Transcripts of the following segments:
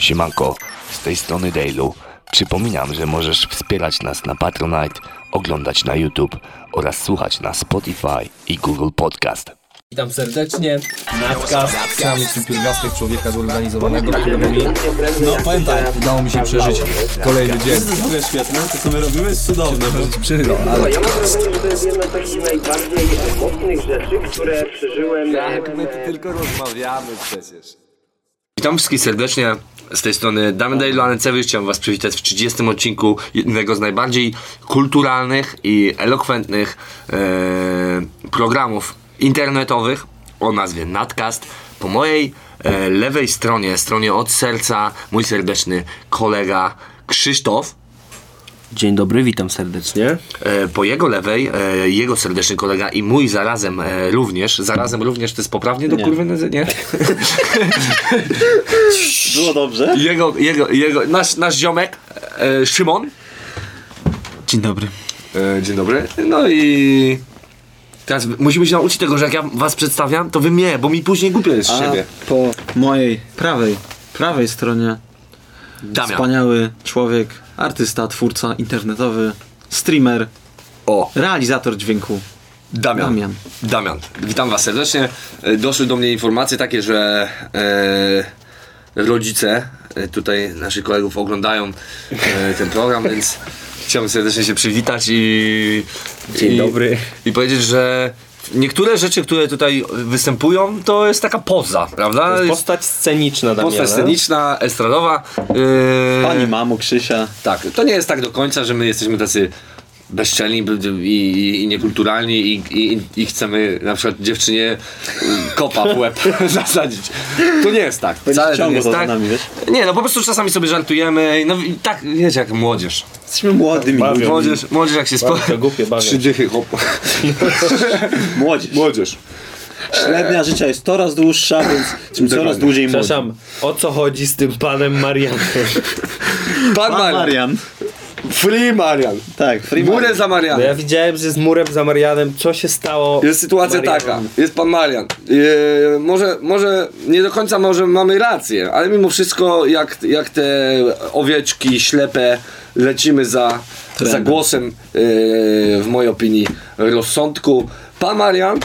Siemanko, z tej strony Dailu. Przypominam, że możesz wspierać nas na Patronite, oglądać na YouTube oraz słuchać na Spotify i Google Podcast. Witam serdecznie, Nadcast, sam pierwiastek człowieka zorganizowanego, którego mi, powiem tak, udało mi się przeżyć kolejny dzień. To jest w ogóle świetne, to co my robimy jest cudowne. Ale Ja mam wrażenie, że to jest jedna z takich najbardziej mocnych rzeczy, które przeżyłem. Tak, my tu tylko rozmawiamy przecież. Witam wszystkich serdecznie, z tej strony Damian Dailu. Chciałem was przywitać w 30. odcinku jednego z najbardziej kulturalnych i elokwentnych programów internetowych o nazwie Nadcast. Po mojej lewej stronie od serca, mój serdeczny kolega Krzysztof. Dzień dobry, witam serdecznie. Po jego lewej jego serdeczny kolega i mój zarazem również to jest poprawnie do kurwy nie? Było dobrze? Nasz ziomek Szymon. Dzień dobry. Dzień dobry. No i teraz musimy się nauczyć tego, że jak ja was przedstawiam, to wy mnie, bo mi później głupio jest z siebie. Po mojej prawej stronie Damian. wspaniały człowiek, artysta, twórca internetowy, streamer, realizator dźwięku. Damian. Witam was serdecznie. Doszły do mnie informacje takie, że rodzice tutaj naszych kolegów oglądają ten program, więc chciałbym serdecznie się przywitać Dzień dobry. I powiedzieć, że niektóre rzeczy, które tutaj występują, to jest taka poza, prawda? To jest postać sceniczna Damiana. Postać sceniczna, estradowa. Pani mamo Krzysia. Tak, to nie jest tak do końca, że my jesteśmy tacy bezczelni i niekulturalni i chcemy na przykład dziewczynie kopa w łeb zasadzić. To nie jest tak. Wcale to nie jest tak. Nami, wiesz? Nie, no po prostu czasami sobie żartujemy. No i tak, wiecie, jak młodzież. Jesteśmy młodymi ludźmi. Młodzież jak się To głupie bawią. 3 dychy hop. Młodzież. Średnia życia jest coraz dłuższa, więc tym coraz dłużej młodzi. Przepraszam, o co chodzi z tym panem Marianem? Pan Marian. Free Marian. Tak, Free Murę Marian. za Bo Marianem. ja widziałem, że z murem za Marianem, co się stało? Jest sytuacja Marianem? taka, jest pan Marian. Może nie do końca może mamy rację, ale mimo wszystko jak te owieczki ślepe lecimy za głosem w mojej opinii rozsądku. Pan Marian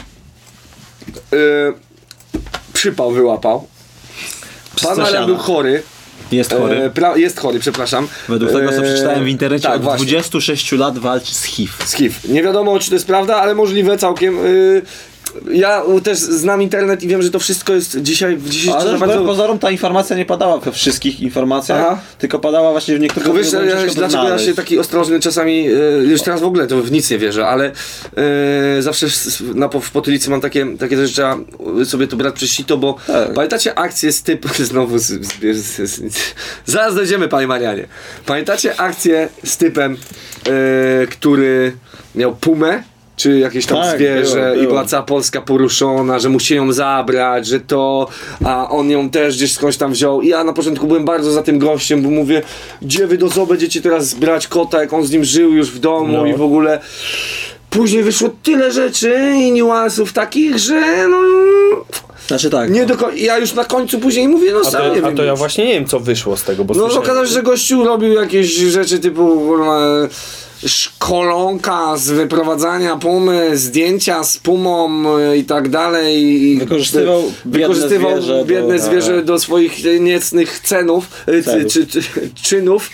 przypał wyłapał. Pan Marian był chory. Jest chory. Jest chory, przepraszam. Według tego, co przeczytałem w internecie, tak, od właśnie. 26 lat walczy z HIV. Z HIV. Nie wiadomo, czy to jest prawda, ale możliwe całkiem. Ja też znam internet i wiem, że to wszystko jest dzisiaj Ale wbrew pozorom ta informacja nie padała we wszystkich informacjach, Aha. tylko padała właśnie w niektórych. Tylko wiesz, dlaczego ja się taki ostrożny czasami, już teraz w ogóle to w nic nie wierzę, ale zawsze w potylicy mam takie rzeczy, że trzeba sobie to brać przez sito, bo pamiętacie akcję z typem, znowu zaraz dojdziemy, panie Marianie. Pamiętacie akcję z typem, który miał pumę? Czy jakieś tam zwierzę było. i była cała Polska poruszona, że musi ją zabrać, że to, a on ją też gdzieś skądś tam wziął. I ja na początku byłem bardzo za tym gościem, bo mówię, gdzie wy do zoo będziecie teraz brać kota, jak on z nim żył już w domu i w ogóle. Później wyszło tyle rzeczy i niuansów takich, że no... Znaczy tak. Ja już na końcu później mówię, no sam nie wiem. A to ja właśnie nie wiem, co wyszło z tego, bo No słyszałem, okazało się, że gościu robił jakieś rzeczy typu szkolonka z wyprowadzania pumy, zdjęcia z pumą i tak dalej. I wykorzystywał biedne zwierzę do swoich niecnych czynów.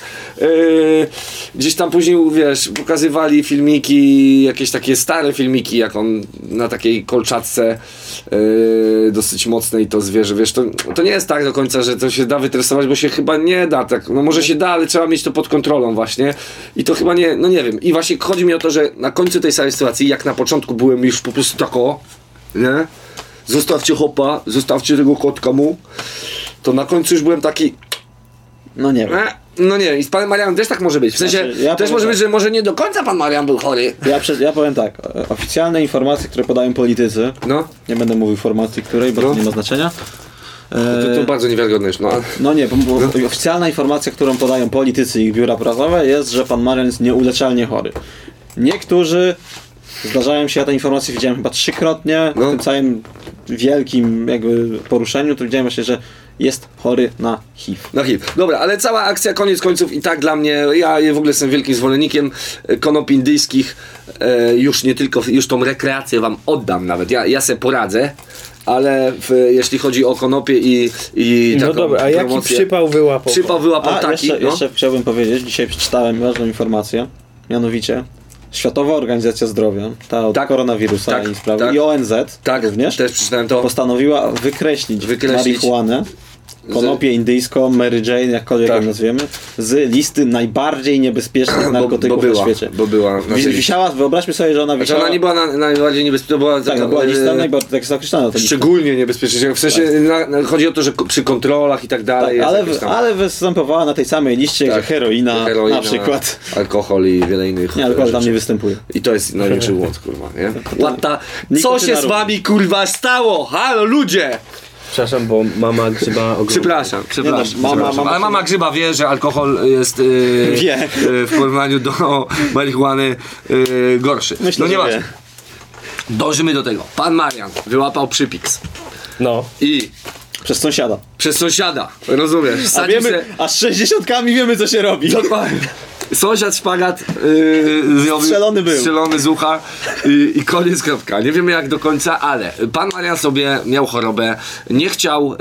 Gdzieś tam później, wiesz, pokazywali filmiki, jakieś takie stare filmiki, jak on na takiej kolczatce dosyć mocnej to zwierzę, wiesz, to nie jest tak do końca, że to się da wytresować, bo się chyba nie da, tak, no może się da, ale trzeba mieć to pod kontrolą właśnie i to chyba nie, no nie wiem, i właśnie chodzi mi o to, że na końcu tej całej sytuacji, jak na początku byłem już po prostu tako, nie, zostawcie hopa, zostawcie tego kotka mu, to na końcu już byłem taki, no nie wiem. no nie, i z panem Marianem też tak może być, w sensie, ja też może być, że może nie do końca pan Marian był chory. Ja powiem tak, oficjalne informacje, które podają politycy, No. nie będę mówił formacji której, bo to nie ma znaczenia. To bardzo niewiarygodne już, no. No nie, bo oficjalna informacja, którą podają politycy i ich biura prasowe jest, że pan Marian jest nieuleczalnie chory. Niektórzy zdarzają się, ja tę informację widziałem chyba 3-krotnie w tym całym wielkim jakby poruszeniu, to widziałem właśnie, że jest chory na HIV. Na HIV. Dobra, ale cała akcja koniec końców i tak dla mnie, ja w ogóle jestem wielkim zwolennikiem konopi indyjskich, już nie tylko, już tą rekreację wam oddam nawet, ja se poradzę, ale jeśli chodzi o konopie i taką No dobra, a jaki promocję, przypał wyłapał? Przypał wyłapał taki, jeszcze chciałbym powiedzieć, dzisiaj przeczytałem ważną informację, mianowicie Światowa Organizacja Zdrowia, ta od koronawirusa i sprawy, i ONZ również też przeczytałem to. postanowiła wykreślić marihuanę, konopię indyjską, Mary Jane, jakkolwiek ją nazwiemy, z listy najbardziej niebezpiecznych narkotyków na świecie. Bo była Wisiała, wyobraźmy sobie, że ona wisiała... Ona nie była najbardziej niebezpieczna, była Tak, była lista najbardziej, tak jest określona. szczególnie niebezpieczna. W sensie chodzi o to, że przy kontrolach i tak dalej. Ale występowała na tej samej liście, że heroina na przykład. Alkohol i wiele innych. Nie, alkohol tam rzeczy. nie występuje. I to jest największy błąd, kurwa, nie? Co nikotyna się z wami, kurwa, stało? Halo, ludzie! Przepraszam, bo mama grzyba ogląda. Przepraszam. Ale mama grzyba wie, że alkohol jest Wie. w porównaniu do marihuany gorszy. Myślę, no że nieważne. wie. Dążymy do tego. Pan Marian wyłapał przypiks. No. I Przez sąsiada. przez sąsiada, rozumiesz? A wiemy, a z 60 wiemy, co się robi. Dokładnie. Sąsiad szpagat strzelony z ucha i koniec, kropka. Nie wiemy jak do końca, ale pan Marian sobie miał chorobę, nie chciał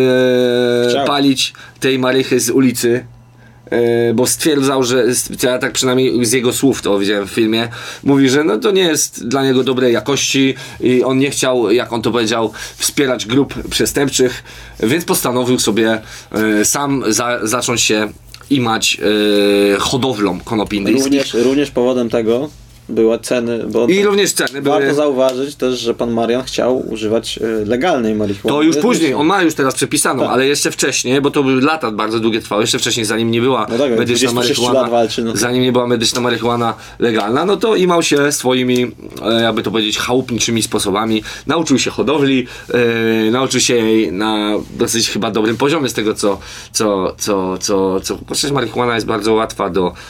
palić tej marychy z ulicy, bo stwierdzał, że ja tak przynajmniej z jego słów to widziałem w filmie, mówi, że no to nie jest dla niego dobrej jakości i on nie chciał, jak on to powiedział, wspierać grup przestępczych, więc postanowił sobie sam zacząć się imać hodowlą konopi indyjskich. Również powodem tego były ceny, bo I również ceny były. warto zauważyć też, że pan Marian chciał używać legalnej marihuany. To już później, on ma już teraz przepisaną, ale jeszcze wcześniej, bo to były lata bardzo długie trwało, jeszcze wcześniej, zanim nie była medyczna 26 lat marihuana, walczy, no. zanim nie była medyczna marihuana legalna, no to imał się swoimi, jakby to powiedzieć, chałupniczymi sposobami, nauczył się hodowli, nauczył się jej na dosyć chyba dobrym poziomie z tego, co przecież marihuana jest bardzo łatwa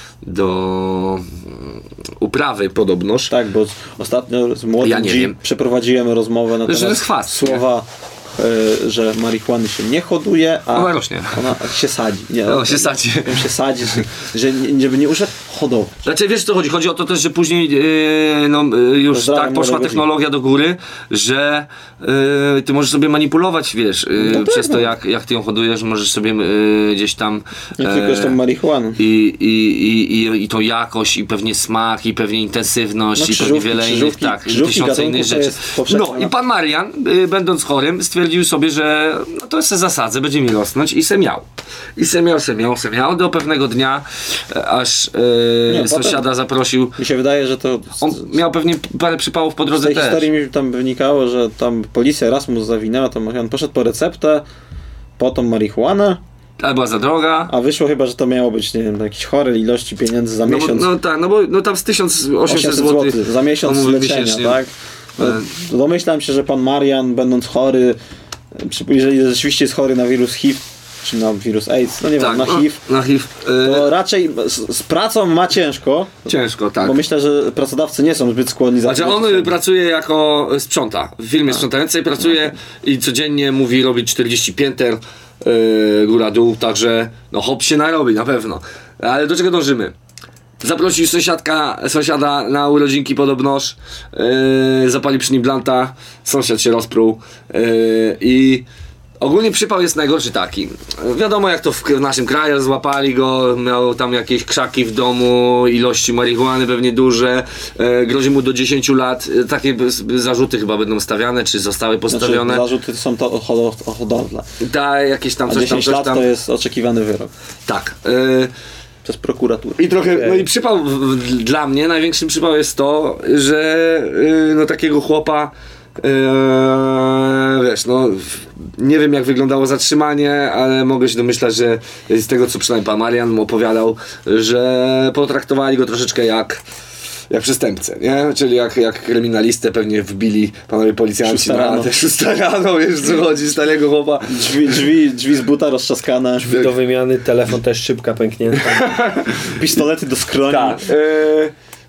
do uprawy podobnoż. Tak, bo ostatnio z młodym przeprowadziłem rozmowę na temat słowa, że marihuany się nie hoduje, a ona rośnie. Ona się sadzi. Nie, ona się sadzi. Się sadzi, żeby nie użyć hodować. Znaczy wiesz co chodzi? Chodzi o to też, że później już tak poszła technologia do góry, że ty możesz sobie manipulować, wiesz, przez to jak ty ją hodujesz, możesz sobie gdzieś tam nie tylko z tą marihuaną. I tą jakość, i pewnie smak, i pewnie intensywność, i pewnie wiele innych, tysiące innych rzeczy. No i pan Marian, będąc chorym, stwierdził sobie, że no to se zasadzę, będzie mi rosnąć i se miał. I se miał do pewnego dnia, aż sąsiada zaprosił. Mi się wydaje, że to... On miał pewnie parę przypałów po drodze też. Z tej historii mi tam wynikało, że tam policja raz mu zawinęła, to on poszedł po receptę, po tą marihuanę. Ale była za droga. A wyszło chyba, że to miało być, nie wiem, jakieś chore ilości pieniędzy za miesiąc. No tam z 1800 zł za miesiąc leczenia, tak? Domyślam się, że pan Marian, będąc chory, jeżeli rzeczywiście jest chory na wirus HIV, czy na wirus AIDS, no nie wiem, na HIV, to raczej z pracą ma ciężko. Ciężko, tak. Bo myślę, że pracodawcy nie są zbyt skłonni za to. Znaczy on pracuje jako sprząta. W firmie sprzątającej pracuje i codziennie mówi robić 40 pięter góra-dół, także no hop się narobi na pewno. Ale do czego dążymy? Zaprosił sąsiada na urodzinki podobnoż, zapalił przy nim blanta, sąsiad się rozpruł i ogólnie przypał jest najgorszy taki. Wiadomo jak to w naszym kraju, złapali go, miał tam jakieś krzaki w domu, ilości marihuany pewnie duże, grozi mu do 10 lat. Takie zarzuty chyba będą stawiane, czy zostały postawione. Znaczy, zarzuty są to o hodowlę. Jakieś tam coś 10 lat to jest oczekiwany wyrok. Tak. Przez prokuraturę. I trochę, no i przypał dla mnie, największym przypał jest to, że no takiego chłopa wiesz, no nie wiem jak wyglądało zatrzymanie, ale mogę się domyślać, że z tego co przynajmniej pan Marian opowiadał, że potraktowali go troszeczkę jak przestępcę, nie? Czyli jak kryminalistę pewnie wbili panowie policjanci na te 6 rano, wiesz co chodzi, starego chłopa. Drzwi z buta roztrzaskane. Drzwi do wymiany, telefon też szybka pęknięta. Pistolety do skroni. Tak.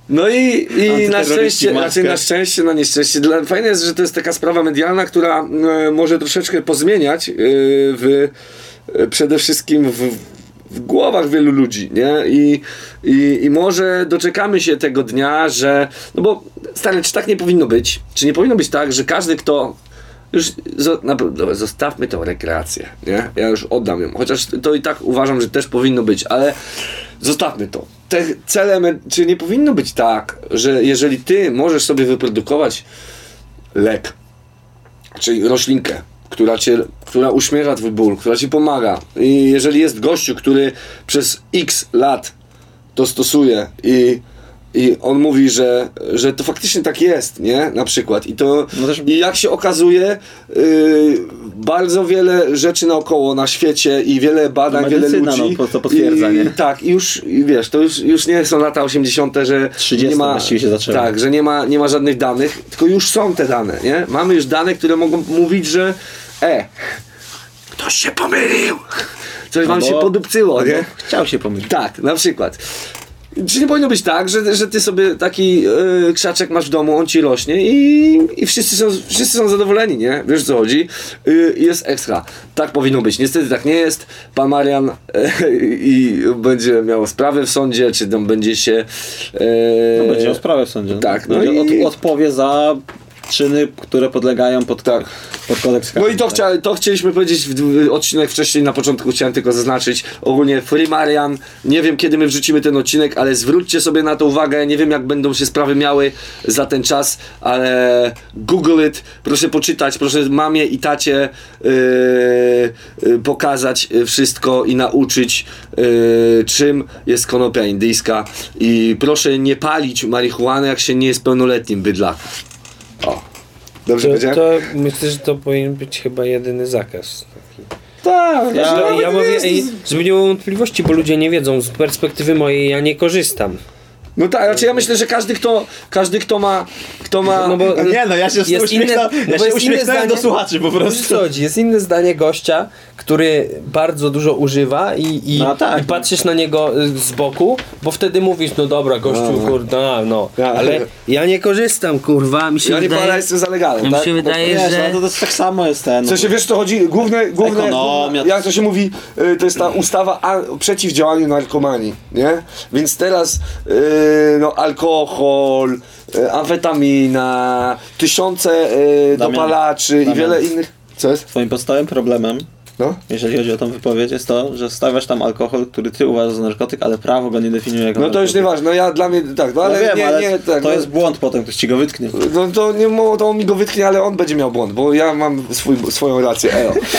No i na szczęście, maskę. na szczęście, na nieszczęście. Fajne jest, że to jest taka sprawa medialna, która może troszeczkę pozmieniać przede wszystkim w głowach wielu ludzi, nie? I może doczekamy się tego dnia, że... No bo, stary, czy tak nie powinno być? Czy nie powinno być tak, że każdy, kto... Już, dobra, zostawmy tą rekreację, nie? Ja już oddam ją. Chociaż to i tak uważam, że też powinno być, ale zostawmy to. Te cele, czy nie powinno być tak, że jeżeli ty możesz sobie wyprodukować lek, czyli roślinkę, która uśmierza twój ból, która ci pomaga, i jeżeli jest gościu, który przez x lat to stosuje i on mówi, że to faktycznie tak jest, nie? Na przykład. I jak się okazuje, bardzo wiele rzeczy naokoło na świecie i wiele badań, medycyna, wiele ludzi. to potwierdza, nie? Tak, i wiesz, to już nie są lata 80., że 30 nie ma, właściwie się zaczęło. tak, że nie ma żadnych danych, tylko już są te dane, nie? Mamy już dane, które mogą mówić, że ktoś się pomylił. Coś wam się podupcyło, nie? Chciał się pomylić. Tak, na przykład. Czy nie powinno być tak, że ty sobie taki krzaczek masz w domu, on ci rośnie i wszyscy są zadowoleni, nie? Wiesz, co chodzi? Jest ekstra. Tak powinno być. Niestety tak nie jest. Pan Marian i będzie miał sprawę w sądzie, czy tam będzie się... będzie miał sprawę w sądzie. Tak. Odpowie za czyny, które podlegają pod kodeks karny. No i to chcieliśmy powiedzieć w odcinek wcześniej, na początku chciałem tylko zaznaczyć. Ogólnie Free Marian, nie wiem kiedy my wrzucimy ten odcinek, ale zwróćcie sobie na to uwagę, nie wiem jak będą się sprawy miały za ten czas, ale Google it, proszę poczytać, proszę mamie i tacie pokazać wszystko i nauczyć czym jest konopia indyjska i proszę nie palić marihuany jak się nie jest pełnoletnim, bydlaku. O, dobrze powiedziałem? To myślę, że to powinien być chyba jedyny zakaz. Tak, Ja mówię, żeby nie było wątpliwości, bo ludzie nie wiedzą, z perspektywy mojej ja nie korzystam. No tak, raczej ja myślę, że każdy kto ma No bo ja się jest uśmiechnąłem do słuchaczy po prostu. Jest inne zdanie gościa, który bardzo dużo używa i patrzysz na niego z boku, bo wtedy mówisz, no dobra, gościu, kurwa, ale ja nie korzystam, kurwa, mi się ja wydaje... Ja jestem za legalem, mi się wydaje, że... To tak samo jest ten... Co się, wiesz co chodzi? Główne Ekonomia. jak to się mówi, to jest ta ustawa przeciw działaniu narkomanii, nie? Więc teraz alkohol, amfetamina, tysiące dopalaczy i wiele innych... Co jest? Twoim podstawowym problemem, jeżeli chodzi o tą wypowiedź, jest to, że stawiasz tam alkohol, który ty uważasz za narkotyk, ale prawo go nie definiuje jako narkotyk. To już nieważne, dla mnie tak, ale wiem, nie, tak. To jest błąd potem, ktoś ci go wytknie. No to on mi go wytknie, ale on będzie miał błąd, bo ja mam swoją rację,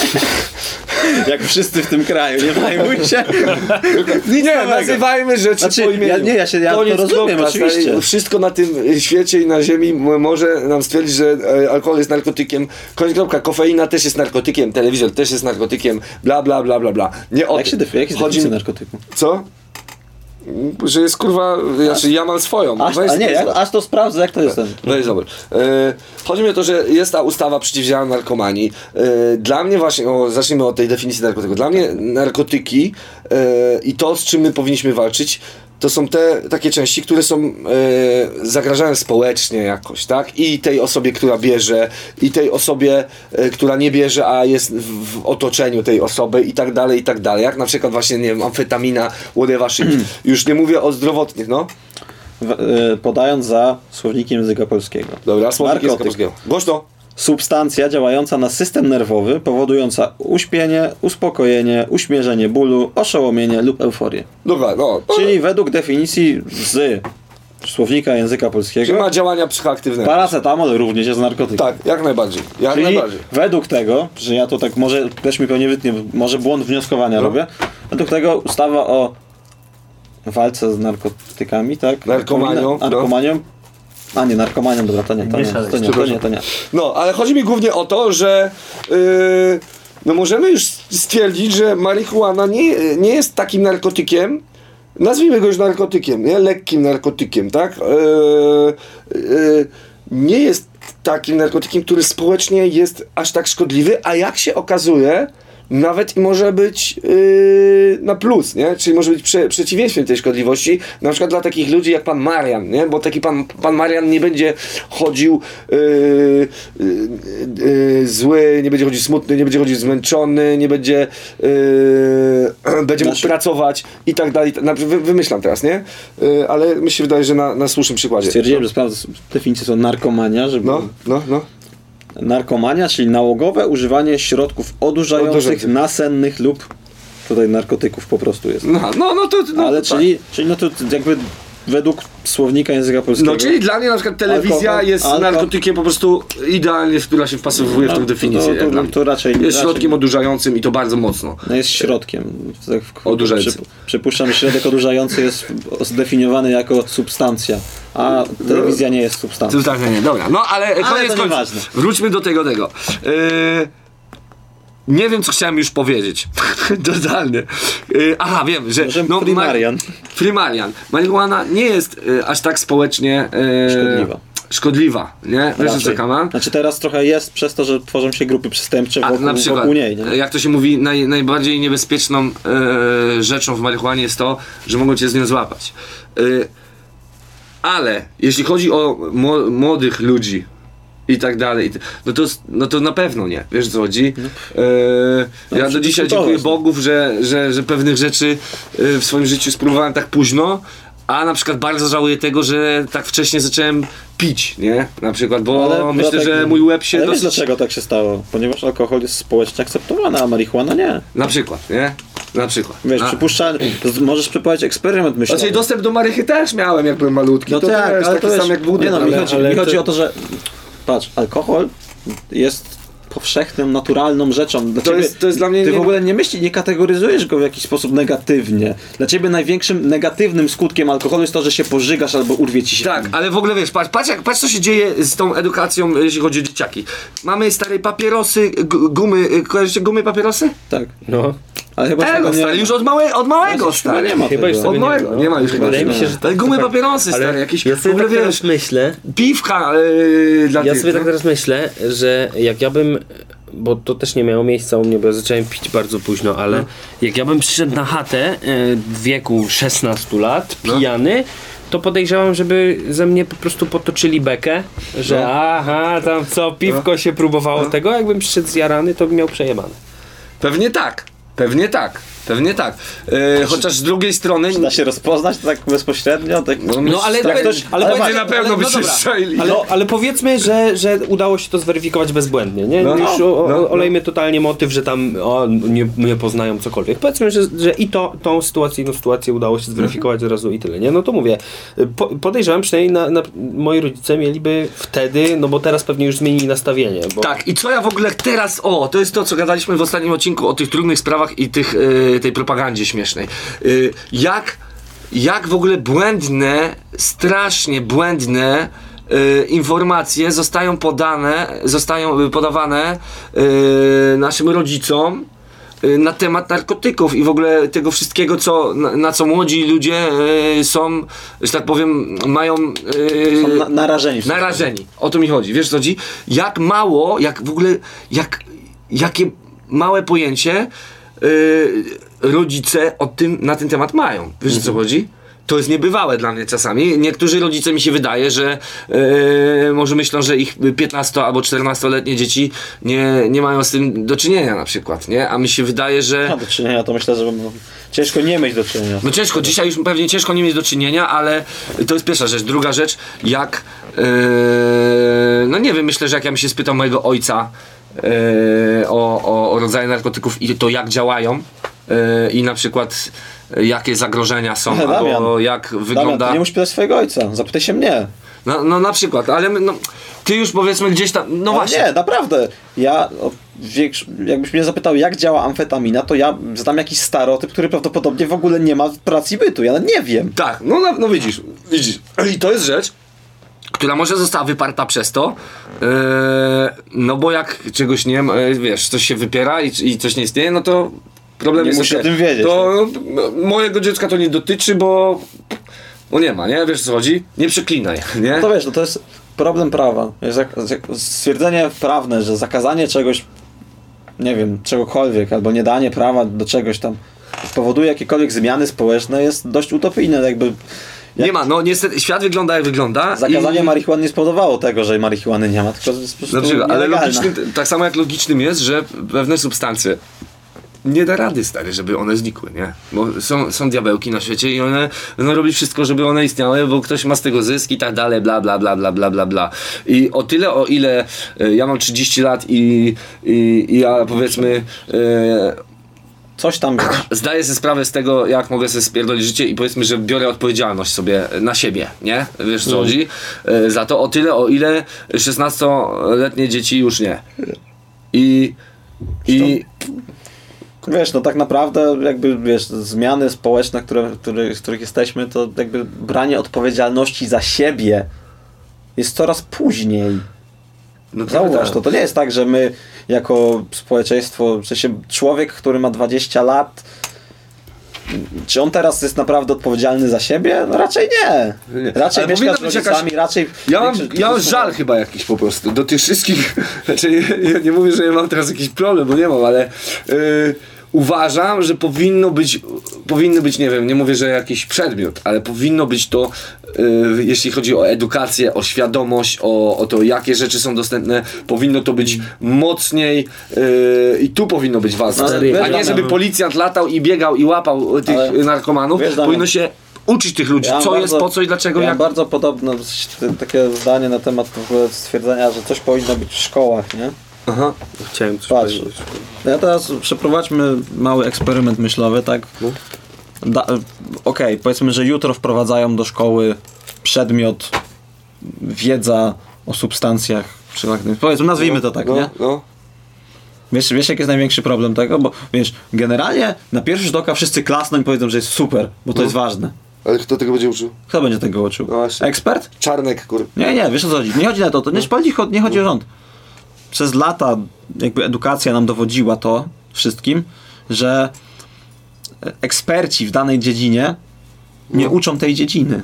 Jak wszyscy w tym kraju, nie przejmuj się. Nie, nazywajmy rzeczy po imieniu. Ja to rozumiem, oczywiście. Wszystko na tym świecie i na ziemi może nam stwierdzić, że alkohol jest narkotykiem. Koniec kropka. Kofeina też jest narkotykiem, telewizor też jest narkotykiem, bla bla bla bla bla. Nie o Jak się definiuje narkotyku? Co? Że jest kurwa, ja mam swoją. Aż to sprawdzę, jak to jest ten. Weź zobacz. Chodzi mi o to, że jest ta ustawa przeciwdziałania narkomanii. Dla mnie właśnie, zacznijmy od tej definicji narkotyku. Dla mnie narkotyki i to, z czym my powinniśmy walczyć, to są te takie części, które są zagrażają społecznie jakoś, tak? I tej osobie, która bierze, i tej osobie, która nie bierze, a jest w otoczeniu tej osoby i tak dalej, i tak dalej. Jak na przykład właśnie, nie wiem, amfetamina, whatever shit. Już nie mówię o zdrowotnych, Podając za słownikiem języka polskiego. Dobra, słownik języka polskiego. Głośno. Substancja działająca na system nerwowy, powodująca uśpienie, uspokojenie, uśmierzenie bólu, oszołomienie lub euforię. Dobra, Czyli według definicji z słownika języka polskiego. Czyli ma działania psychoaktywne. Paracetamol również jest narkotykiem. Tak, jak najbardziej. Czyli według tego, że ja to tak może też mi pewnie wytnie, może błąd wnioskowania robię. Według tego ustawa o walce z narkotykami, tak? Narkomanią. A nie, narkomanią, dobra, to nie. No, ale chodzi mi głównie o to, że możemy już stwierdzić, że marihuana nie jest takim narkotykiem, nazwijmy go już narkotykiem, nie? Lekkim narkotykiem, tak? Nie jest takim narkotykiem, który społecznie jest aż tak szkodliwy, a jak się okazuje, nawet i może być na plus, nie? Czyli może być przeciwieństwem tej szkodliwości, na przykład dla takich ludzi jak pan Marian, nie? Bo taki pan Marian nie będzie chodził zły, nie będzie chodził smutny, nie będzie chodził zmęczony, nie będzie będzie mógł pracować i tak dalej. Wymyślam teraz, nie? Ale mi się wydaje, że na słusznym przykładzie. Stwierdziłem, że sprawdzę definicję to narkomania, żeby... No. Narkomania, czyli nałogowe używanie środków odurzających, nasennych lub tutaj narkotyków po prostu jest. Ale czyli to jakby według słownika języka polskiego. No czyli dla mnie na przykład telewizja jest narkotykiem po prostu idealnie, która się wpasowuje w tą definicję. To raczej jest środkiem odurzającym i to bardzo mocno. No jest środkiem. Odurzającym. Przypuszczam, że środek odurzający jest zdefiniowany jako substancja, a telewizja nie jest substancją. Substancja nie, dobra. No ale koniec końców. Wróćmy do tego. Nie wiem, co chciałem już powiedzieć. Totalnie. Aha, wiem, że... Primarian. Marihuana nie jest aż tak społecznie... szkodliwa, nie? Wiesz, co Kaman? Znaczy teraz trochę jest przez to, że tworzą się grupy przestępcze wokół niej, nie? Jak to się mówi, najbardziej niebezpieczną rzeczą w marihuanie jest to, że mogą cię z nią złapać. Ale jeśli chodzi o młodych ludzi i tak dalej, no to na pewno nie. Wiesz, co chodzi? Ja do dzisiaj dziękuję Bogów, że pewnych rzeczy w swoim życiu spróbowałem tak późno, a na przykład bardzo żałuję tego, że tak wcześnie zacząłem pić, nie? Na przykład, bo myślę, że mój łeb się dosyć... wiesz, dlaczego tak się stało? Ponieważ alkohol jest społecznie akceptowany, a marihuana nie. Na przykład, nie? Na przykład. Wiesz, możesz przeprowadzić eksperyment myślowy. Znaczy dostęp do marychy też miałem, jak byłem malutki. No to tak, też, ale to sam jak wódę. Mi chodzi o to, że patrz, alkohol jest powszechnym, naturalną rzeczą. To jest dla mnie... Ty w ogóle nie kategoryzujesz go w jakiś sposób negatywnie. Dla ciebie największym negatywnym skutkiem alkoholu jest to, że się pożygasz albo urwie ci się. Tak, ale w ogóle wiesz, patrz co się dzieje z tą edukacją, jeśli chodzi o dzieciaki. Mamy stare papierosy, gumy, kojarzycie gumy papierosy? Tak. No. Ale chyba stary, już od małego stary. Nie ma chyba już od małego. Nie ma już chyba. Wydaje mi się, że ale gumy papierosy stare, jakieś ja sobie tak teraz myślę. Piwka dla Ja tych, sobie tak teraz myślę, że jak ja bym, bo to też nie miało miejsca u mnie, bo ja zacząłem pić bardzo późno, ale jak ja bym przyszedł na chatę w wieku 16 lat, pijany, to podejrzewam, żeby ze mnie po prostu potoczyli bekę, że aha, tam co, piwko się próbowało tego, jakbym przyszedł zjarany, to bym miał przejebane. Pewnie tak. Chociaż z drugiej strony... Da się rozpoznać to tak bezpośrednio? Tak, ale będzie na pewno by się strzeli. Ale powiedzmy, że udało się to zweryfikować bezbłędnie, nie? Olejmy totalnie motyw, że tam nie poznają cokolwiek. Powiedzmy, że i tą sytuację udało się zweryfikować od razu i tyle, nie? No to mówię, podejrzewam, przynajmniej moi rodzice mieliby wtedy, no bo teraz pewnie już zmienili nastawienie. Bo... Tak, i co ja w ogóle teraz, to jest to, co gadaliśmy w ostatnim odcinku o tych trudnych sprawach i tej propagandzie śmiesznej. Jak w ogóle strasznie błędne informacje zostają podawane naszym rodzicom na temat narkotyków i w ogóle tego wszystkiego, na co młodzi ludzie są, że tak powiem, mają... są narażeni. O to mi chodzi. Wiesz co chodzi? Jak mało, jakie małe pojęcie rodzice na ten temat mają. Wiesz co chodzi? To jest niebywałe dla mnie czasami. Niektórzy rodzice, mi się wydaje, że może myślą, że ich 15 albo 14-letnie dzieci nie mają z tym do czynienia na przykład, nie? A mi się wydaje, że... do czynienia to myślę, że ciężko nie mieć do czynienia. No ciężko, dzisiaj już pewnie ciężko nie mieć do czynienia, ale to jest pierwsza rzecz. Druga rzecz, no nie wiem, myślę, że jak ja bym się spytał mojego ojca o rodzaje narkotyków i to jak działają i na przykład jakie zagrożenia są, albo jak wygląda... Damian, ty nie musisz pytać swojego ojca, zapytaj się mnie. No na przykład, ale ty już powiedzmy gdzieś tam, no właśnie. Nie, naprawdę. Jakbyś mnie zapytał, jak działa amfetamina, to ja zadam jakiś stereotyp, który prawdopodobnie w ogóle nie ma pracy bytu, ja nie wiem. Tak, no widzisz. I to jest rzecz, która może została wyparta przez to, no bo jak czegoś nie ma, wiesz, coś się wypiera i coś nie istnieje, no to problem nie jest musi o tym wiedzieć. To mojego dziecka to nie dotyczy, bo nie ma, nie? Wiesz co chodzi? Nie przeklinaj, nie? No to wiesz, to jest problem prawa. Stwierdzenie prawne, że zakazanie czegoś nie wiem, czegokolwiek, albo nie danie prawa do czegoś tam spowoduje jakiekolwiek zmiany społeczne, jest dość utopijne, jakby... Nie ma, no niestety, świat wygląda jak wygląda. Zakazanie marihuany nie spowodowało tego, że marihuany nie ma, tylko jest po prostu ale logicznym, tak samo jak logicznym jest, że pewne substancje nie da rady, stary, żeby one znikły, nie? Bo są diabełki na świecie i one będą robić wszystko, żeby one istniały, bo ktoś ma z tego zysk i tak dalej, bla bla bla bla bla bla bla. I o tyle, o ile ja mam 30 lat i ja powiedzmy coś tam zdaję sobie sprawę z tego, jak mogę sobie spierdolić życie i powiedzmy, że biorę odpowiedzialność sobie na siebie, nie? Wiesz co chodzi? Za to o tyle, o ile 16-letnie dzieci już nie. I wiesz, no tak naprawdę jakby, wiesz, zmiany społeczne, w których jesteśmy, to jakby branie odpowiedzialności za siebie jest coraz później. No zauważ to nie jest tak, że my jako społeczeństwo, w sensie człowiek, który ma 20 lat, czy on teraz jest naprawdę odpowiedzialny za siebie? No raczej nie. Raczej mieszka z rodzicami, raczej... Ja mam żal chyba jakiś po prostu do tych wszystkich, znaczy nie mówię, że ja mam teraz jakiś problem, bo nie mam, ale uważam, że powinny być, nie wiem, nie mówię, że jakiś przedmiot, ale powinno być to, jeśli chodzi o edukację, o świadomość, o to, jakie rzeczy są dostępne, powinno to być mocniej i tu powinno być ważne. A nie, żeby policjant latał i biegał i łapał tych narkomanów, powinno się uczyć tych ludzi, co jest, po co i dlaczego. Ja bardzo podobne takie zdanie na temat w ogóle stwierdzenia, że coś powinno być w szkołach, nie? Aha, chciałem coś powiedzieć. Ja teraz przeprowadźmy mały eksperyment myślowy, tak? Okej, powiedzmy, że jutro wprowadzają do szkoły przedmiot wiedza o substancjach psychoaktywnych. Powiedzmy, nazwijmy to tak, nie? No. Wiesz, jaki jest największy problem tego? Bo wiesz, generalnie na pierwszy rzut oka wszyscy klasną i powiedzą, że jest super, bo to jest ważne. Ale kto tego będzie uczył? Kto będzie tego uczył? No ekspert? Czarnek, Nie, wiesz o co chodzi. Nie chodzi na to, nie chodzi o rząd. Przez lata jakby edukacja nam dowodziła to wszystkim, że eksperci w danej dziedzinie nie uczą tej dziedziny.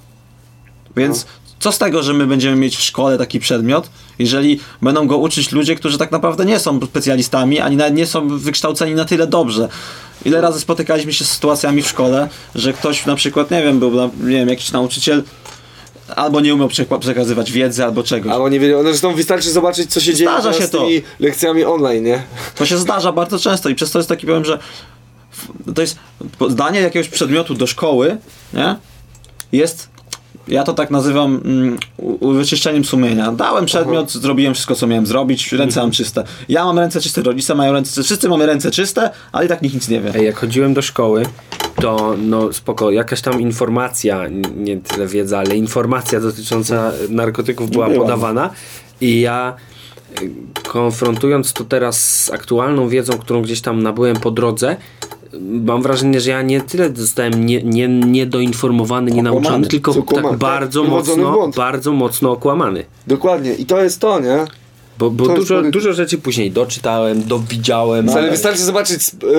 Więc co z tego, że my będziemy mieć w szkole taki przedmiot, jeżeli będą go uczyć ludzie, którzy tak naprawdę nie są specjalistami, ani nawet nie są wykształceni na tyle dobrze. Ile razy spotykaliśmy się z sytuacjami w szkole, że ktoś na przykład, jakiś nauczyciel albo nie umiał przekazywać wiedzy, albo czegoś. Albo nie wiedział, zresztą wystarczy zobaczyć, co się dzieje z tymi lekcjami online, nie? To się zdarza bardzo często i przez to jest taki powiem, że to jest danie jakiegoś przedmiotu do szkoły, nie? Jest, ja to tak nazywam wyczyszczeniem sumienia. Dałem przedmiot, zrobiłem wszystko, co miałem zrobić, ręce mam czyste. Ja mam ręce czyste, rodzice mają ręce czyste, wszyscy mamy ręce czyste, ale i tak nikt nic nie wie. Jak chodziłem do szkoły, to no spoko, jakaś tam informacja, nie tyle wiedza, ale informacja dotycząca narkotyków była podawana i ja konfrontując to teraz z aktualną wiedzą, którą gdzieś tam nabyłem po drodze, mam wrażenie, że ja nie tyle zostałem niedoinformowany, nienauczony, tylko tak bardzo mocno okłamany. Dokładnie. I to jest to, nie? Bo dużo rzeczy później doczytałem, dowidziałem. Ale wystarczy zobaczyć,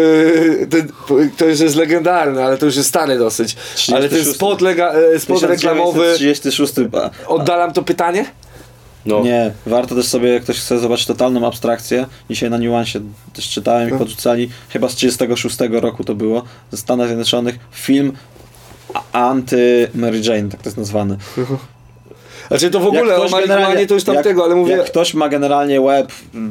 to już jest legendarne, ale to już jest stare dosyć. Ale ten spot reklamowy. 36. Oddalam to pytanie? No. Nie, warto też sobie, jak ktoś chce zobaczyć totalną abstrakcję, dzisiaj na Niuansie też czytałem i podrzucali, chyba z 36 roku to było, ze Stanów Zjednoczonych, film anty-Mary Jane, tak to jest nazwany. Znaczy to w ogóle o marihuanie to już tamtego, ale mówię... Jak ktoś ma generalnie łeb,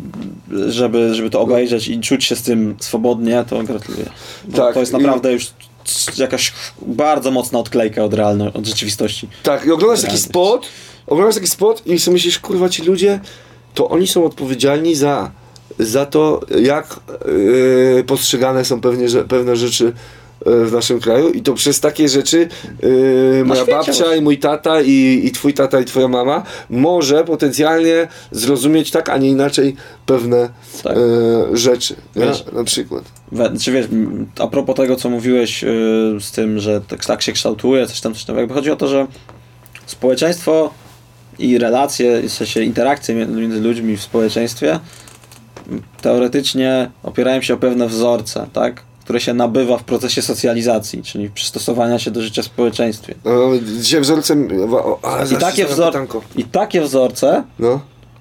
żeby to obejrzeć i czuć się z tym swobodnie, to gratuluję. Tak, to jest naprawdę już jakaś bardzo mocna odklejka od rzeczywistości. Tak, i oglądasz taki spot i sobie myślisz, kurwa, ci ludzie, to oni są odpowiedzialni za to, jak postrzegane są pewne rzeczy w naszym kraju i to przez takie rzeczy moja babcia i mój tata i twój tata i twoja mama może potencjalnie zrozumieć tak, a nie inaczej pewne rzeczy, wiesz, na przykład. Czy wiesz, a propos tego, co mówiłeś z tym, że tak się kształtuje, coś tam, jakby chodzi o to, że społeczeństwo i relacje, w sensie interakcje między ludźmi w społeczeństwie teoretycznie opierają się o pewne wzorce, tak? Które się nabywa w procesie socjalizacji, czyli przystosowania się do życia w społeczeństwie. Dzisiaj wzorcem... I takie wzorce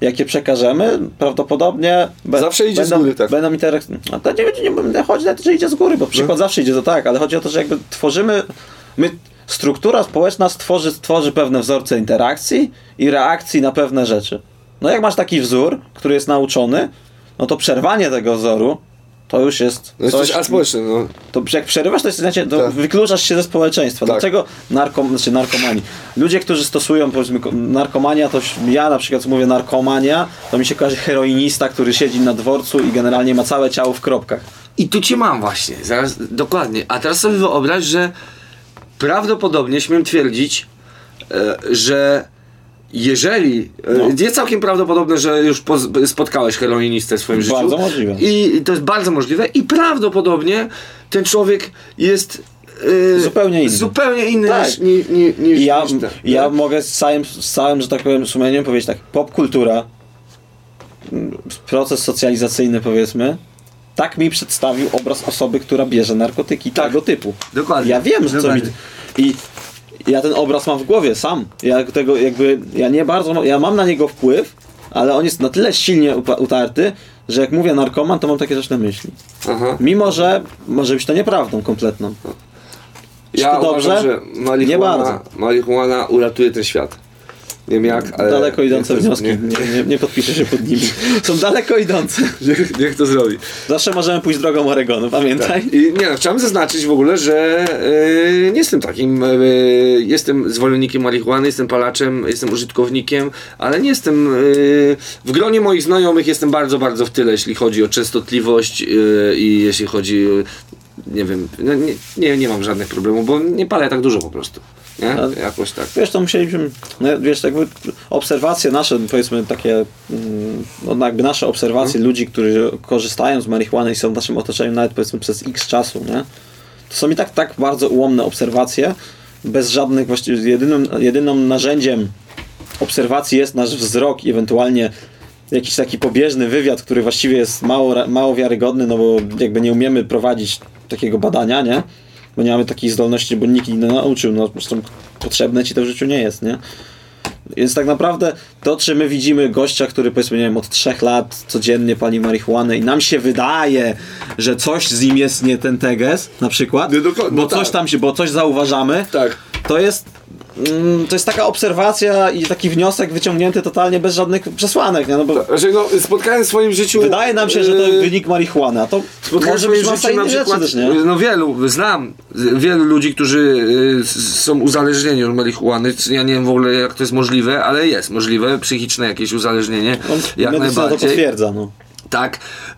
jak je przekażemy, prawdopodobnie zawsze idzie z góry, tak. Będą interakcje. No to nie będę chodzić na to, że idzie z góry, bo przykład zawsze idzie to tak, ale chodzi o to, że jakby tworzymy, struktura społeczna stworzy pewne wzorce interakcji i reakcji na pewne rzeczy. No jak masz taki wzór, który jest nauczony, no to przerwanie tego wzoru to już jest coś aspołeczne, no. To jak przerywasz, to wykluczasz się ze społeczeństwa. Tak. Dlaczego narkomani? Ludzie, którzy stosują, powiedzmy, narkomania, to ja na przykład mówię narkomania, to mi się kojarzy heroinista, który siedzi na dworcu i generalnie ma całe ciało w kropkach. I tu cię mam właśnie, zaraz, dokładnie. A teraz sobie wyobraź, że prawdopodobnie śmiem twierdzić, że jeżeli, jest całkiem prawdopodobne, że już spotkałeś heroinistę w swoim życiu. Bardzo możliwe. I to jest bardzo możliwe i prawdopodobnie ten człowiek jest zupełnie inny tak. niż ja mogę z całym, że tak powiem, sumieniem powiedzieć tak, popkultura, proces socjalizacyjny powiedzmy, tak mi przedstawił obraz osoby, która bierze narkotyki tego typu. Dokładnie. Ja wiem, że co mi... Ja ten obraz mam w głowie sam. Ja mam na niego wpływ, ale on jest na tyle silnie utarty, że jak mówię narkoman, to mam takie rzeczy na myśli. Aha. Mimo, że może być to nieprawdą kompletną. Ja uważam, że marihuana uratuje ten świat. Nie wiem jak, ale... Daleko idące wnioski, nie podpiszę się pod nimi. Są daleko idące. Niech to zrobi. Zawsze możemy pójść drogą Oregonu, pamiętaj. Tak. I chciałem zaznaczyć w ogóle, że nie jestem takim, jestem zwolennikiem marihuany, jestem palaczem, jestem użytkownikiem, ale nie jestem, w gronie moich znajomych jestem bardzo, bardzo w tyle, jeśli chodzi o częstotliwość i jeśli chodzi, nie wiem, nie mam żadnych problemów, bo nie palę tak dużo po prostu. Nie? Jakoś tak. Wiesz, to musieliśmy, jakby obserwacje nasze, powiedzmy takie, jakby nasze obserwacje ludzi, którzy korzystają z marihuany i są w naszym otoczeniu nawet powiedzmy przez x czasu, nie? To są i tak bardzo ułomne obserwacje, bez żadnych, właściwie jedynym narzędziem obserwacji jest nasz wzrok i ewentualnie jakiś taki pobieżny wywiad, który właściwie jest mało wiarygodny, no bo jakby nie umiemy prowadzić takiego badania, nie? Bo nie mamy takiej zdolności, bo nikt nie nauczył, no zresztą potrzebne ci to w życiu nie jest, nie? Więc tak naprawdę to, czy my widzimy gościa, który powiedzmy, nie wiem, od 3 lat codziennie pali marihuanę i nam się wydaje, że coś z nim jest nie ten teges, na przykład, bo coś zauważamy, to jest taka obserwacja i taki wniosek wyciągnięty totalnie bez żadnych przesłanek, nie? No bo spotkałem w swoim życiu... Wydaje nam się, że to wynik marihuany, a to może być masa innych rzeczy też, nie? No znam wielu ludzi, którzy są uzależnieni od marihuany. Ja nie wiem w ogóle jak to jest możliwe, ale jest możliwe, psychiczne jakieś uzależnienie. Jak medycyna to potwierdza, no. Tak.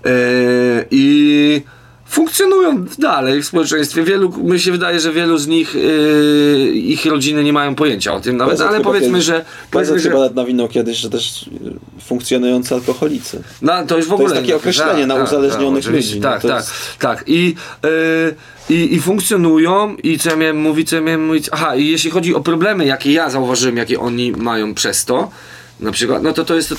I funkcjonują dalej w społeczeństwie. Mi się wydaje, że wielu z nich, ich rodziny nie mają pojęcia o tym nawet, ale powiedzmy, że... chyba nawet nawinął kiedyś, że też funkcjonujący alkoholicy. No, to już w ogóle... To jest takie określenie na uzależnionych ludzi. Tak. I funkcjonują i co ja miałem mówić? Aha, i jeśli chodzi o problemy, jakie ja zauważyłem, jakie oni mają przez to, na przykład, no to jest to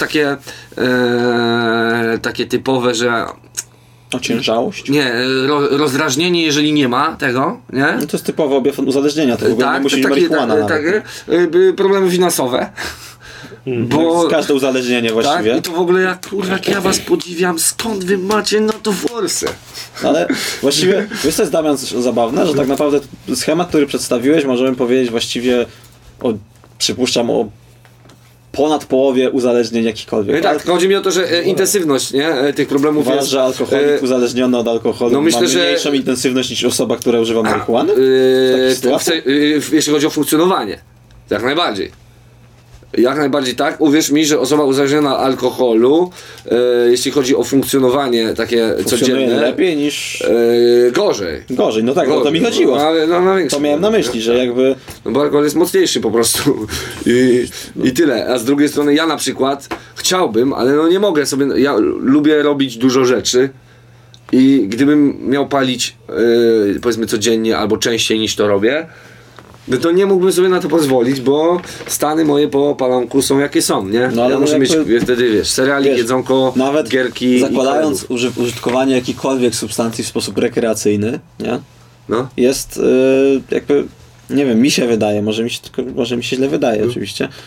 takie typowe, że... Ociężałość? Nie, rozdrażnienie, jeżeli nie ma tego, nie? No to jest typowy objaw uzależnienia, to w ogóle nie musi być marihuana. Problemy finansowe. Bo każde uzależnienie właściwie. Tak, i to w ogóle jak ja was podziwiam, skąd wy macie na to forsę? Ale właściwie, wiesz co jest, Damian, zabawne, że tak naprawdę schemat, który przedstawiłeś, możemy powiedzieć właściwie przypuszczam o ponad połowie uzależnień jakichkolwiek. Tak, chodzi mi o to, że intensywność, nie? Tych problemów jest... że alkoholik uzależniony od alkoholu ma mniejszą intensywność niż osoba, która używa marihuany? Jeśli chodzi o funkcjonowanie. Jak najbardziej. Jak najbardziej tak. Uwierz mi, że osoba uzależniona od alkoholu, jeśli chodzi o funkcjonowanie takie codzienne... lepiej niż... Gorzej. No tak, o to mi chodziło. To miałem na myśli, że jakby... No bo alkohol jest mocniejszy po prostu. I tyle. A z drugiej strony ja na przykład chciałbym, ale nie mogę sobie... Ja lubię robić dużo rzeczy i gdybym miał palić powiedzmy codziennie albo częściej niż to robię, no to nie mógłbym sobie na to pozwolić, bo stany moje po palonku są jakie są, nie? No, ale ja muszę mieć wtedy, seriali, jedzonko, nawet gierki. Zakładając użytkowanie jakichkolwiek substancji w sposób rekreacyjny, nie? No. Jest jakby, nie wiem, mi się wydaje, może mi się źle wydaje oczywiście,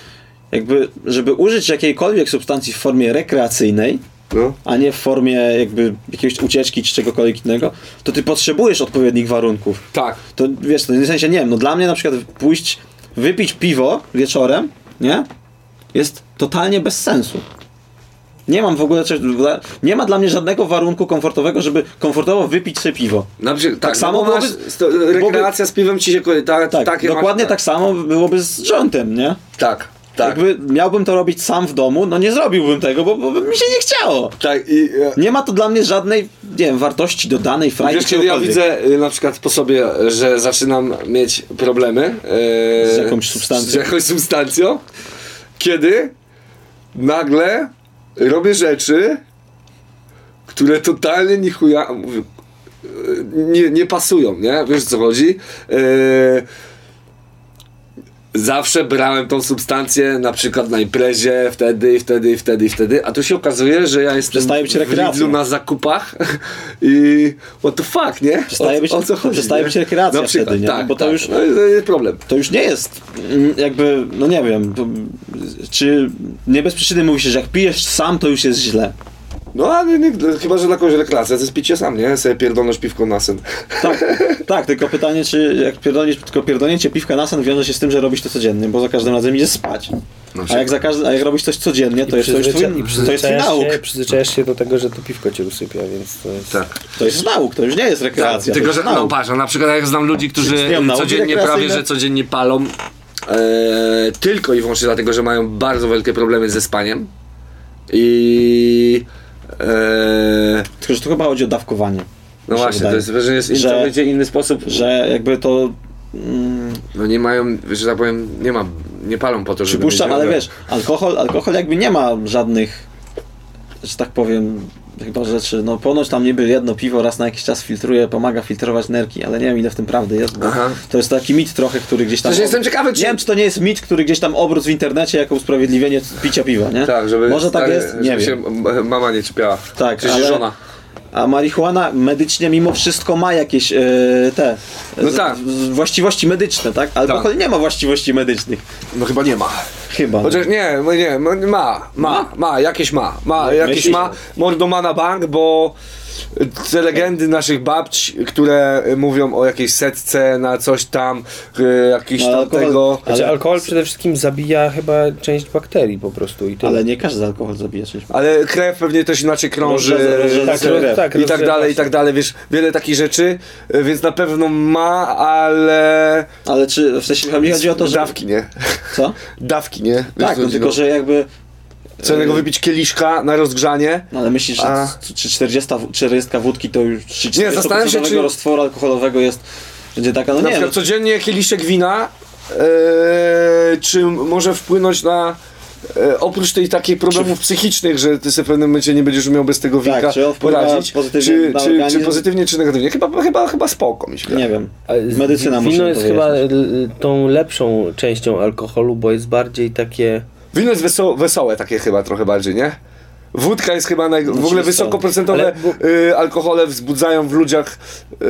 jakby, żeby użyć jakiejkolwiek substancji w formie rekreacyjnej, a nie w formie jakby jakiejś ucieczki czy czegokolwiek innego, to ty potrzebujesz odpowiednich warunków. Tak. To wiesz, to w sensie nie wiem, no dla mnie na przykład wypić piwo wieczorem, nie? Jest totalnie bez sensu. Nie mam w ogóle nie ma dla mnie żadnego warunku komfortowego, żeby komfortowo wypić sobie piwo. Na przykład, tak samo rekreacja z piwem ci się dokładnie tak samo byłoby z jointem, nie? Tak. Jakby miałbym to robić sam w domu, no nie zrobiłbym tego, bo mi się nie chciało. Tak, nie ma to dla mnie żadnej, nie wiem, wartości dodanej, frajdy. Wiesz, kiedy ja widzę na przykład po sobie, że zaczynam mieć problemy z jakąś substancją, kiedy nagle robię rzeczy, które totalnie nie pasują, nie? Wiesz, co chodzi? Zawsze brałem tą substancję na przykład na imprezie, wtedy, a tu się okazuje, że ja jestem w Lidlu na zakupach i what the fuck, nie? O co chodzi? Przestaje być rekreacja wtedy, nie? Tak, bo to już no, jest problem. To już nie jest jakby, no nie wiem, czy nie bez przyczyny mówi się, że jak pijesz sam, to już jest źle. No, ale chyba, że dla kogoś rekreacja, to jest picie sam, nie? Sobie pierdolność piwko na sen. Tak, tylko pytanie, czy jak pierdolnięcie piwka na sen wiąże się z tym, że robisz to codziennie, bo za każdym razem idziesz spać. No, a jak robisz coś codziennie, to jest twój nauk. Przyzwyczajasz się do tego, że to piwko cię usypia, więc to jest... Tak. To jest nauk, to już nie jest rekreacja. Tylko, że no patrz, na przykład jak znam ludzi, którzy codziennie, prawie że codziennie palą, tylko i wyłącznie dlatego, że mają bardzo wielkie problemy ze spaniem i... Tylko, że tu chyba chodzi o dawkowanie. No właśnie, to jest, że jest będzie inny sposób. Że jakby to... No nie mają, że tak powiem, nie palą po to, żeby... Przypuszczam, ale wiesz, alkohol jakby nie ma żadnych, że tak powiem, chyba rzeczy, no ponoć tam niby jedno piwo raz na jakiś czas filtruje, pomaga filtrować nerki, ale nie wiem ile w tym prawdy jest, bo to jest taki mit trochę, który gdzieś tam... Jestem ciekawy, czy... Nie wiem, czy to nie jest mit, który gdzieś tam obrósł w internecie jako usprawiedliwienie picia piwa, nie? Tak, żeby... Może tak jest, nie wiem. Się mama nie czepiała. Tak, ale... żona. A marihuana medycznie mimo wszystko ma jakieś właściwości medyczne, tak? Alkohol nie ma właściwości medycznych. No chyba nie ma. Chyba. Chociaż jakieś ma. Mordo ma na bank, bo te legendy naszych babć, które mówią o jakiejś setce na coś tam, jakiś tam alkohol, tego... Ale alkohol przede wszystkim zabija chyba część bakterii po prostu i tyle. Ale nie każdy alkohol zabija część bakterii. Ale krew pewnie też inaczej krąży i tak dalej, wiesz, wiele takich rzeczy, więc na pewno ma, ale... Ale czy, w sensie mi chodzi o to, że... Dawki, nie? Co? Dawki, nie? Tak, no tylko, że jakby... Co innego wypić kieliszka na rozgrzanie. No ale myślisz, że czy 40 wódki to już... Czy 40% roztworu alkoholowego będzie taka... No na nie, przykład codziennie kieliszek wina czy może wpłynąć na... oprócz tych takich problemów psychicznych, że ty sobie w pewnym momencie nie będziesz umiał bez tego winka poradzić, czy pozytywnie, czy negatywnie. Chyba spoko, myślę. Nie wiem. Medycyna musi wino jest chyba tą lepszą częścią alkoholu, bo jest bardziej takie... Wino jest wesołe takie chyba trochę bardziej, nie? Wódka jest chyba w ogóle wysokoprocentowe alkohole wzbudzają w ludziach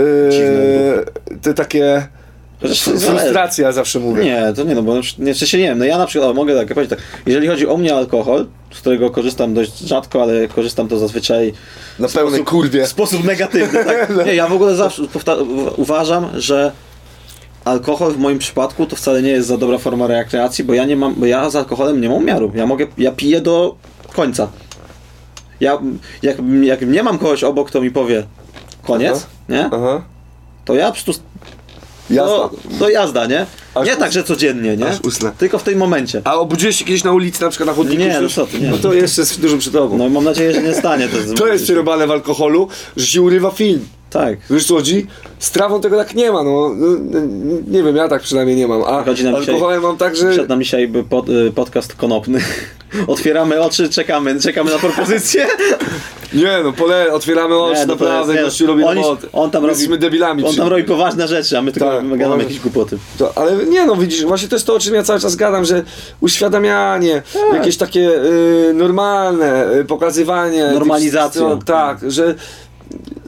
te takie... Frustracja, ja zawsze mówię. Nie, to nie, no bo nie wiem, no ja na przykład, mogę tak powiedzieć tak, jeżeli chodzi o mnie alkohol, z którego korzystam dość rzadko, ale korzystam to zazwyczaj na pełnej kurwie. W sposób negatywny, tak? Nie, ja w ogóle zawsze uważam, że alkohol w moim przypadku to wcale nie jest za dobra forma rekreacji, bo ja z alkoholem nie mam umiaru. Ja piję do końca. Jak nie mam kogoś obok, kto mi powie koniec, nie? To ja po prostu jazda, nie? Nie tak, że codziennie, nie? Tylko w tym momencie. A obudziłeś się kiedyś na ulicy, na przykład na chodniku? Nie, no co ty, nie. No to jeszcze jest dużo przed tobą. No mam nadzieję, że nie stanie. To jest przerobane w alkoholu, że się urywa film. Tak. Wiesz co chodzi? Z trawą tego tak nie ma, no nie wiem, ja tak przynajmniej nie mam, a alkoholem mam tak, że... Przed nami dzisiaj podcast konopny. Otwieramy oczy, czekamy na propozycję. Nie no, otwieramy oczy, naprawdę, gościu robi robotę. Jesteśmy debilami. On tam robi poważne rzeczy, a my tylko gadamy jakieś głupoty. Ale nie no, widzisz, właśnie to jest to, o czym ja cały czas gadam, że uświadamianie, jakieś takie normalne pokazywanie... Normalizacja. Tak, że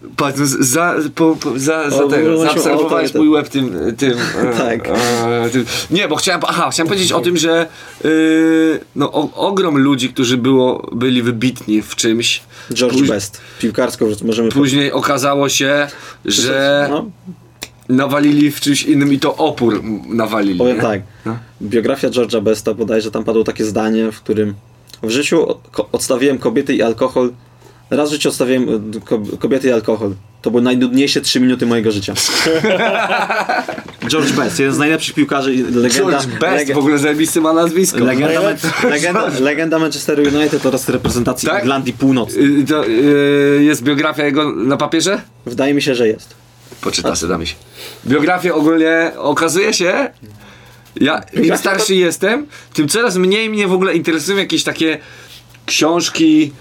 Patrz, zaobserwowałeś mój łeb tym tak. Nie, bo chciałem powiedzieć o tym, że ogrom ludzi, którzy byli wybitni w czymś. George Best, piłkarsko możemy... Później okazało się, że nawalili w czymś innym i to opór nawalili. Powiem nie? tak, biografia George'a Besta bodajże tam padło takie zdanie, w którym w życiu odstawiłem kobiety i alkohol. Raz w życiu odstawiłem kobiety i alkohol. To były najnudniejsze 3 minuty mojego życia. George Best, jeden z najlepszych piłkarzy, legenda... George Best, w ogóle zajebisty ma nazwisko. Legenda Manchesteru United oraz reprezentacji Irlandii Północnej. Jest biografia jego na papierze? Wydaje mi się, że jest. Poczyta sobie, damy się. Biografię ogólnie okazuje się, im starszy jestem, tym coraz mniej mnie w ogóle interesują jakieś takie książki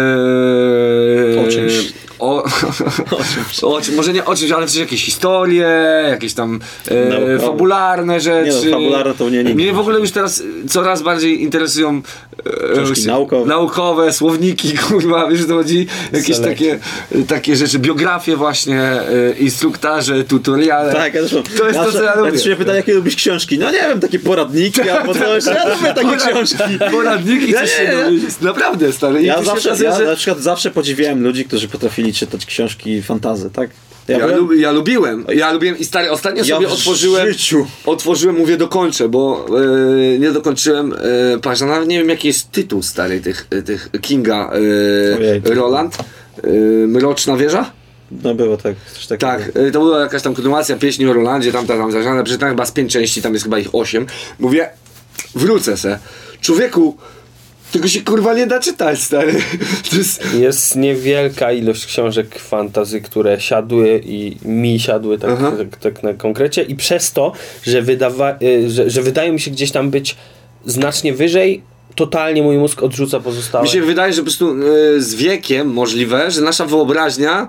może nie o czymś, ale też jakieś historie, jakieś tam fabularne rzeczy. Nie, fabularne to nie. Mnie w ogóle już teraz coraz bardziej interesują książki naukowe, słowniki, kurwa, wiesz, to chodzi, jakieś takie rzeczy, biografie właśnie, instruktaże, tutoriale. Tak, to jest to, co ja lubię. Ja się pytam, jakie lubisz książki? No nie wiem, takie poradniki albo coś. Ja lubię takie książki. Poradniki, coś naprawdę, stary. Ja na przykład zawsze podziwiałem ludzi, którzy potrafili czytać książki fantasy, tak? Ja lubiłem i stary, ostatnio sobie otworzyłem, mówię dokończę, bo nie dokończyłem, patrz, nawet nie wiem jaki jest tytuł stary tych Kinga, Roland, Mroczna Wieża? No było tak, coś takiego. Tak, to była jakaś tam kontynuacja pieśni o Rolandzie, tam zażane, przeczytałem chyba z 5 części, tam jest chyba ich 8. Mówię, wrócę se. Człowieku, tego się kurwa nie da czytać, stary. Jest niewielka ilość książek fantasy, które siadły i mi siadły tak na konkrecie i przez to, że wydają mi się gdzieś tam być znacznie wyżej, totalnie mój mózg odrzuca pozostałe. Mi się wydaje, że po prostu z wiekiem możliwe, że nasza wyobraźnia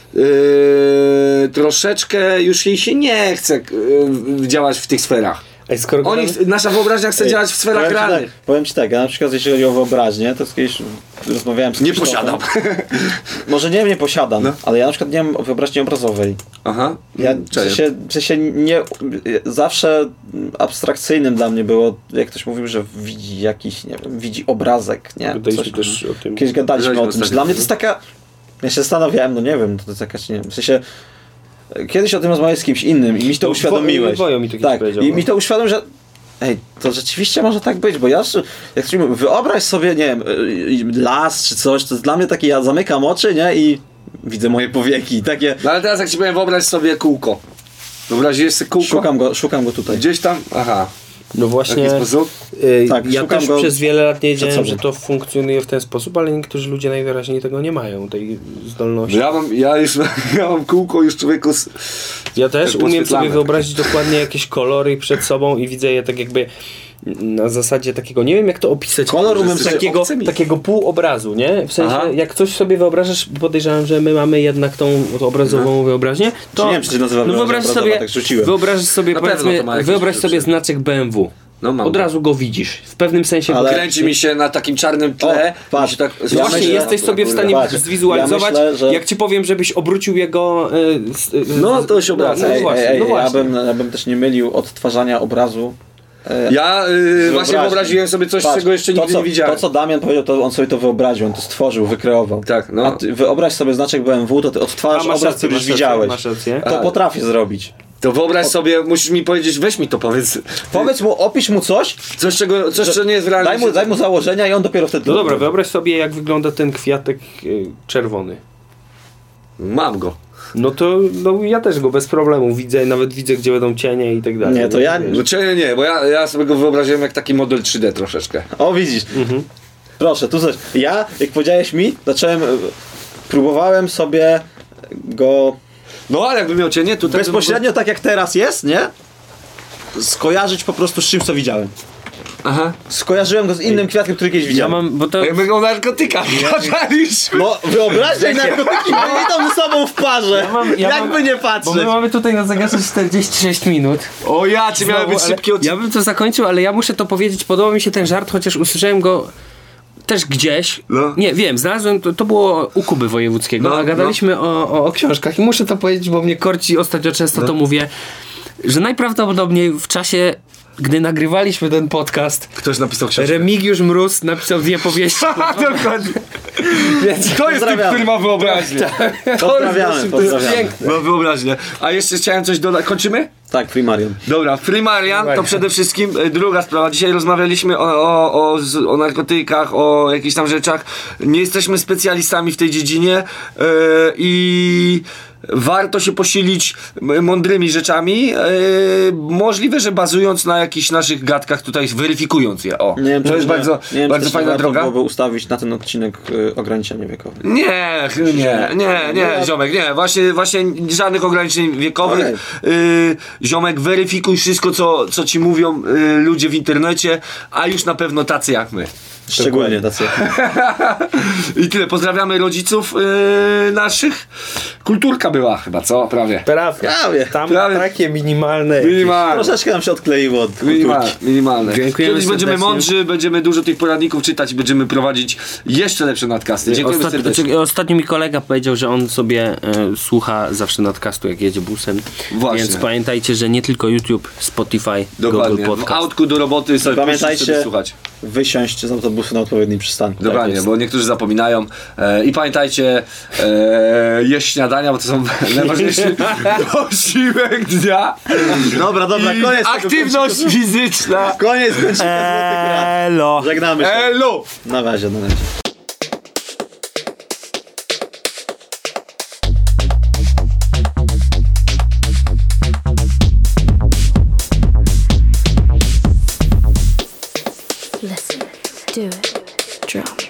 troszeczkę już jej się nie chce działać w tych sferach. Nasza wyobraźnia chce działać w sferach realnych. Powiem ci tak, ja na przykład jeśli chodzi o wyobraźnię, to kiedyś rozmawiałem z Nie posiadam. Może nie posiadam, ale ja na przykład nie mam wyobraźni obrazowej. Aha. Ja w sensie nie, zawsze abstrakcyjnym dla mnie było, jak ktoś mówił, że widzi jakiś, nie wiem, widzi obrazek, nie? Coś też o tym. Kiedyś gadaliśmy o tym, że dla mnie to jest taka, ja się zastanawiałem, no nie wiem, to jest jakaś, nie wiem, w sensie kiedyś o tym rozmawiałem z kimś innym i mi to uświadomiłeś. Tak, i mi to uświadomił, że to rzeczywiście może tak być, bo jak wyobraź sobie, nie wiem, las czy coś, to jest dla mnie takie, ja zamykam oczy, nie, i widzę moje powieki, takie... No ale teraz jak ci powiem, wyobraź sobie kółko. Wyobraziłeś sobie kółko? Szukam go tutaj. Gdzieś tam? Aha. No właśnie, w jaki sposób? ja też przez wiele lat nie wiedziałem, że to funkcjonuje w ten sposób, ale niektórzy ludzie najwyraźniej tego nie mają, tej zdolności. Ja mam kółko już człowieku ja też umiem sobie wyobrazić dokładnie jakieś kolory przed sobą i widzę je tak jakby na zasadzie takiego, nie wiem jak to opisać, kolor umiem takiego półobrazu, nie? W sensie, jak coś sobie wyobrażasz, podejrzewam, że my mamy jednak tą obrazową wyobraźnię, to nie wiem, czy się nazywa wyobraź sobie, powiedzmy, wyobraź sobie znaczek BMW. Od razu go widzisz. W pewnym sensie kręci mi się na takim czarnym tle. Patrz, właśnie jesteś sobie w stanie zwizualizować. Jak ci powiem, żebyś obrócił jego... to się obraca. Ja bym też nie mylił odtwarzania obrazu. Ja właśnie wyobraziłem sobie coś, czego jeszcze nigdy nie widziałem. To co Damian powiedział, to on sobie to wyobraził, on to stworzył, wykreował. Tak, A ty wyobraź sobie znaczek BMW, to ty odtwarzasz obraz, który już widziałeś. To potrafię zrobić. To wyobraź sobie, musisz mi powiedzieć, weź mi to powiedz. Powiedz mu, opisz mu coś, co nie jest realne. Daj mu założenia i on dopiero wtedy... No dobra, wyobraź sobie jak wygląda ten kwiatek czerwony. Mam go. No to ja też go bez problemu widzę, nawet widzę gdzie będą cienie i tak dalej. Nie, to ja nie. No cienie nie, bo ja sobie go wyobraziłem jak taki model 3D troszeczkę. O widzisz. Proszę, tu coś. Ja, jak powiedziałeś mi, próbowałem sobie go... No ale jakby miał cienie, to... Bezpośrednio tak jak teraz jest, nie? Skojarzyć po prostu z czymś co widziałem. Aha. Skojarzyłem go z innym kwiatkiem, który kiedyś widziałem. Ja mam, bo to... Jakby go narkotykach pożaliśmy. No wyobraźcie, narkotyki idą ze sobą w parze. Jakby nie patrzeć. Bo my mamy tutaj na zegarze 46 minut. O ja, czy miałem być szybki Ja bym to zakończył, ale ja muszę to powiedzieć. Podoba mi się ten żart, chociaż usłyszałem go też gdzieś, No. nie wiem, znalazłem, to było u Kuby Wojewódzkiego, No, a gadaliśmy o książkach i muszę to powiedzieć, bo mnie korci, ostatnio często to mówię, że najprawdopodobniej w czasie, gdy nagrywaliśmy ten podcast, Ktoś napisał książkę. Remigiusz Mróz napisał 2 powieści. Dokładnie. Więc To jest typ, który ma wyobraźnię. Pozdrawiamy. Ma wyobraźnię. A jeszcze chciałem coś dodać. Kończymy? Tak, Free Marian. Dobra, Free Marian to przede wszystkim druga sprawa. Dzisiaj rozmawialiśmy o narkotykach, o jakichś tam rzeczach. Nie jesteśmy specjalistami w tej dziedzinie i warto się posilić mądrymi rzeczami. Możliwe, że bazując na jakichś naszych gadkach tutaj, weryfikując je. O, Nie wiem, to jest bardzo fajna droga. Byłoby ustawić na ten odcinek ograniczenie wiekowe. Nie, ziomek, nie. Właśnie żadnych ograniczeń wiekowych. Ziomek, weryfikuj wszystko, co ci mówią ludzie w internecie, a już na pewno tacy jak my. Szczególnie tacy. I tyle. Pozdrawiamy rodziców naszych. Kulturka była chyba, co? Prawie. Prawie. Tam Prawie. takie minimalne. Troszeczkę nam się odkleiło od Minimalne. Dziękujemy Kiedyś będziemy serdecznie. mądrzy, będziemy dużo tych poradników czytać i będziemy prowadzić jeszcze lepsze nadcasty. Dziękujemy serdecznie. Ostatnio mi kolega powiedział, że on sobie słucha zawsze nadcastu, jak jedzie busem. Właśnie. Więc pamiętajcie, że nie tylko YouTube, Spotify, Dokładnie. Google W Podcast. autku do roboty sobie Pamiętajcie, słuchać. wysiąść z autobusu na odpowiednim przystanku. Dokładnie, bo niektórzy zapominają. I pamiętajcie, jeść śniadania, bo to są najważniejszy posiłek dnia. Dobra, I koniec. aktywność fizyczna. Koniec końcika złotych rad. Elo! Żegnamy się. Elo! Na razie, na razie. Listen, do it, drum.